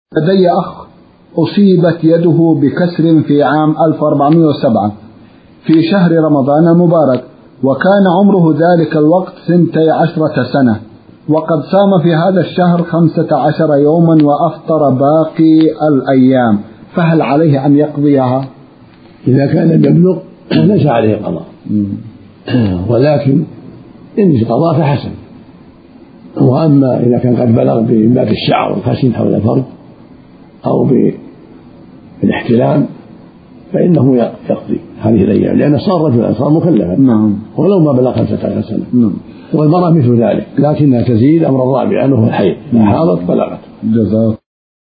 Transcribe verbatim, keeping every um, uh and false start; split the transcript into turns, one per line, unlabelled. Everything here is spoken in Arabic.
لدي أخ أصيبت يده بكسر في عام ألف وأربعمائة وسبعة في شهر رمضان المبارك، وكان عمره ذلك الوقت ثنتي عشرة سنة، وقد صام في هذا الشهر خمسة عشر يوما وأفطر باقي الأيام، فهل عليه أن يقضيها؟
إذا كان لم يبلغ ليس عليه قضاء، ولكن إن قضاء فحسن. وأما إذا كان قد بلغ بإنبات الشعر والخشن حول الفرج أو بالاحتلام فإنه يقضي هذه الأيام، لأنه صار رجلا، صار مكلفا.
نعم.
ولو ما بلغ خمسة عشر سنة.
نعم.
والمرأة مثل ذلك، لكنها تزيد أمر الرابع أنه الحيض، إذا حاضت بلغت.
جزاك